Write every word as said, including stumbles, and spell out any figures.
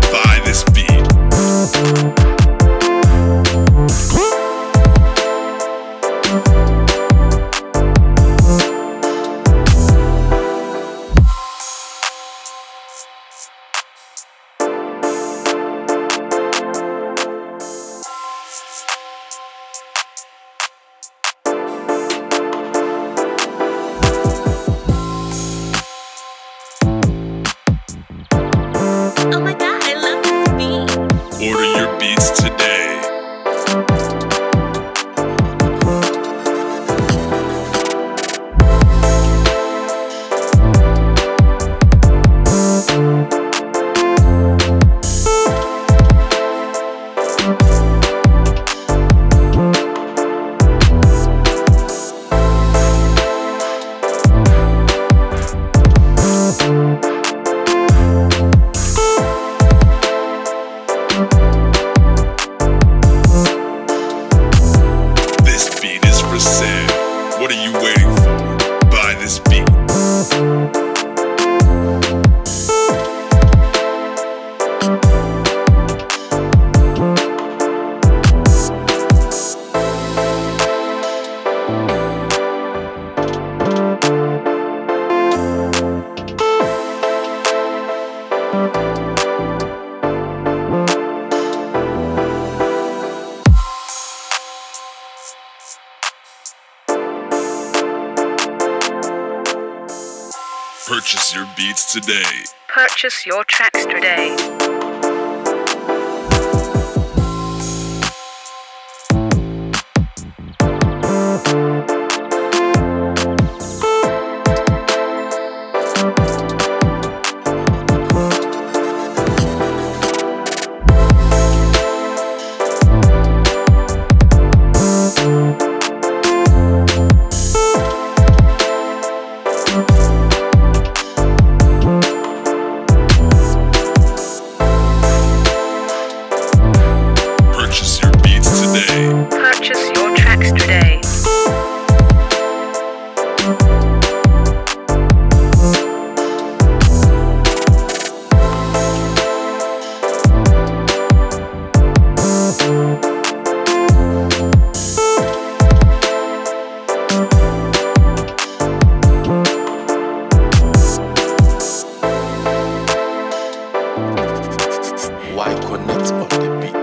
Buy this beat. Oh my god, I love this beat. Order your beats today. This beat is for sale. What are you waiting for? Buy this beat. Purchase your beats today. Purchase your tracks today. Purchase your beats today. Purchase your tracks today. Why connect on the beat?